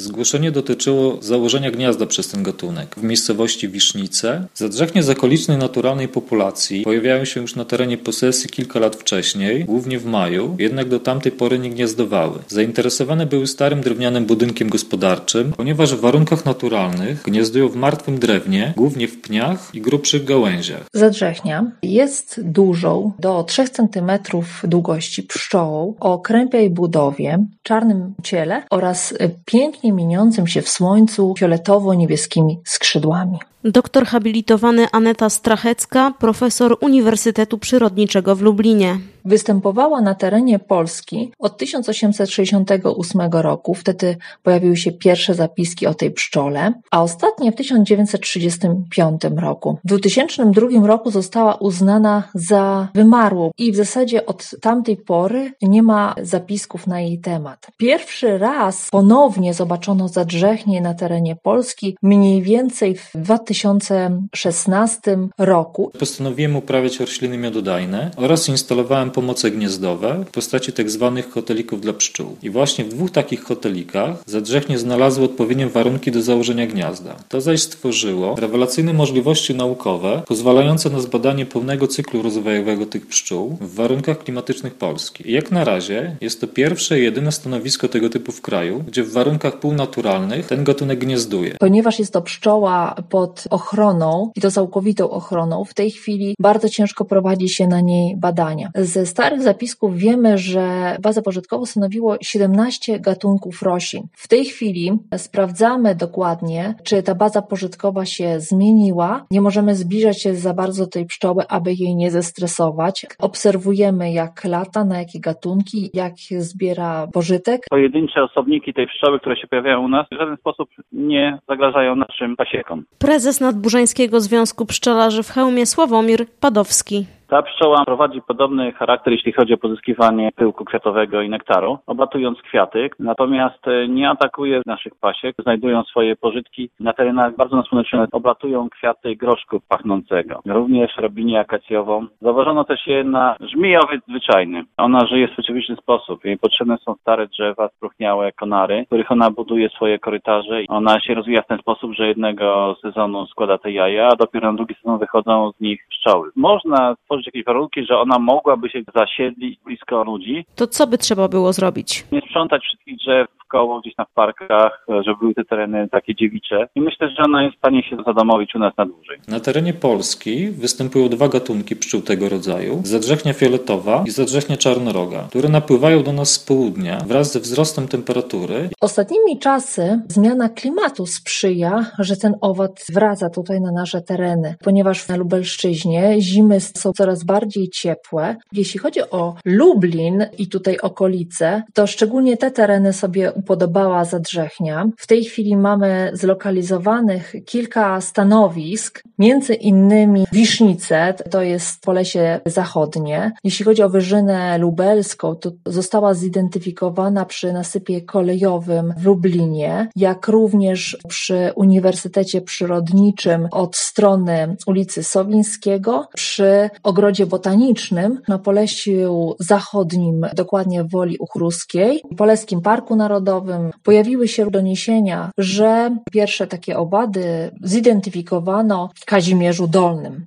Zgłoszenie dotyczyło założenia gniazda przez ten gatunek w miejscowości Wisznice. Zadrzechnie z okolicznej naturalnej populacji pojawiają się już na terenie posesji kilka lat wcześniej, głównie w maju, jednak do tamtej pory nie gniazdowały. Zainteresowane były starym drewnianym budynkiem gospodarczym, ponieważ w warunkach naturalnych gniazdują w martwym drewnie, głównie w pniach i grubszych gałęziach. Zadrzechnia jest dużą, do 3 cm długości pszczołą o krępiej budowie, czarnym ciele oraz pięknie mieniącym się w słońcu fioletowo-niebieskimi skrzydłami. Doktor habilitowany Aneta Strachecka, profesor Uniwersytetu Przyrodniczego w Lublinie. Występowała na terenie Polski od 1868 roku, wtedy pojawiły się pierwsze zapiski o tej pszczole, a ostatnie w 1935 roku. W 2002 roku została uznana za wymarłą i w zasadzie od tamtej pory nie ma zapisków na jej temat. Pierwszy raz ponownie zobaczono zadrzechnie na terenie Polski mniej więcej w 2016 roku. Postanowiłem uprawiać rośliny miododajne oraz instalowałem pomoce gniazdowe w postaci tzw. hotelików dla pszczół. I właśnie w 2 takich hotelikach zadrzechnie znalazły odpowiednie warunki do założenia gniazda. To zaś stworzyło rewelacyjne możliwości naukowe pozwalające na zbadanie pełnego cyklu rozwojowego tych pszczół w warunkach klimatycznych Polski. I jak na razie jest to pierwsze i jedyne stanowisko tego typu w kraju, gdzie w warunkach półnaturalnych ten gatunek gniazduje. Ponieważ jest to pszczoła pod ochroną i to całkowitą ochroną, w tej chwili bardzo ciężko prowadzi się na niej badania. Ze starych zapisków wiemy, że bazę pożytkową stanowiło 17 gatunków roślin. W tej chwili sprawdzamy dokładnie, czy ta baza pożytkowa się zmieniła. Nie możemy zbliżać się za bardzo do tej pszczoły, aby jej nie zestresować. Obserwujemy, jak lata, na jakie gatunki, jak zbiera pożytek. Pojedyncze osobniki tej pszczoły, które się pojawiają u nas, w żaden sposób nie zagrażają naszym pasiekom. Prezes Nadburzańskiego Związku Pszczelarzy w Chełmie Sławomir Padowski. Ta pszczoła prowadzi podobny charakter, jeśli chodzi o pozyskiwanie pyłku kwiatowego i nektaru, oblatując kwiaty, natomiast nie atakuje naszych pasiek, znajdują swoje pożytki na terenach bardzo nasłoneczonych, oblatują kwiaty groszku pachnącego, również robinię akacjową. Zauważono też je na żmijowy zwyczajny. Ona żyje w specyficzny sposób. Jej potrzebne są stare drzewa, spróchniałe konary, w których ona buduje swoje korytarze. Ona się rozwija w ten sposób, że jednego sezonu składa te jaja, a dopiero na drugi sezon wychodzą z nich pszczoły. Można stworzyć jakieś warunki, że ona mogłaby się zasiedlić blisko ludzi. To co by trzeba było zrobić? Nie sprzątać wszystkich drzew koło gdzieś na parkach, żeby były te tereny takie dziewicze. I myślę, że ona jest w stanie się zadomowić u nas na dłużej. Na terenie Polski występują 2 gatunki pszczół tego rodzaju. Zadrzechnia fioletowa i zadrzechnia czarnoroga, które napływają do nas z południa wraz ze wzrostem temperatury. Ostatnimi czasy zmiana klimatu sprzyja, że ten owad wraca tutaj na nasze tereny, ponieważ na Lubelszczyźnie zimy są coraz bardziej ciepłe. Jeśli chodzi o Lublin i tutaj okolice, to szczególnie te tereny sobie upodobała zadrzechnia. W tej chwili mamy zlokalizowanych kilka stanowisk, między innymi Wisznice, to jest Polesie Zachodnie. Jeśli chodzi o Wyżynę Lubelską, to została zidentyfikowana przy nasypie kolejowym w Lublinie, jak również przy Uniwersytecie Przyrodniczym od strony ulicy Sowińskiego, przy Ogrodzie Botanicznym na Polesiu Zachodnim, dokładnie w Woli Uchruskiej, w Poleskim Parku Narodowym. Pojawiły się doniesienia, że pierwsze takie owady zidentyfikowano w Kazimierzu Dolnym.